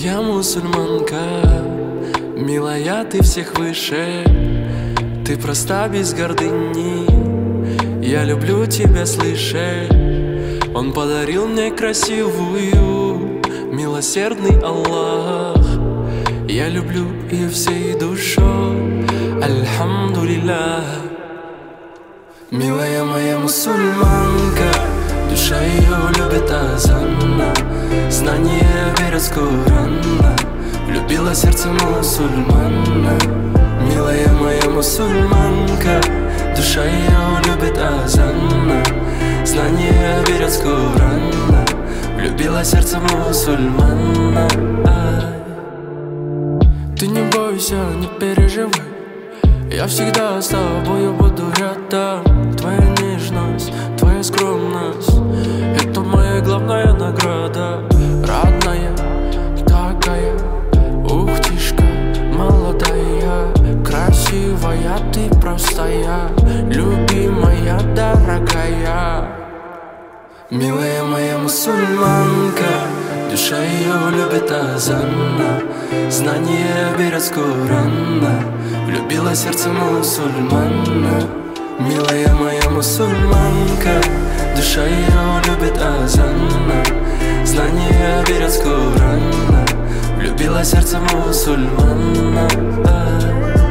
Я мусульманка, милая, ты всех выше. Ты проста без гордыни, я люблю тебя, слышишь? Он подарил мне красивую, милосердный Аллах. Я люблю ее всей душой, альхамдулиллах. Милая моя мусульманка, душа ее любит азана, знание верят с Корана, любила сердце мусульмана. Милая моя мусульманка, душа ее любит азана, знание верят с Корана, любила сердце мусульмана. Ты не бойся, не переживай, я всегда с тобою буду рядом. Твоя нежность, твоя скромность — это моя главная награда. Родная такая, ухтишка молодая, красивая, ты простая, любимая, дорогая. Милая моя мусульманка, душа ее любит азана, знание берет с Корана, любила сердце мусульмана. Милая моя мусульманка, душа ее любит азана, знание берет с Корана, любила сердце мусульмана.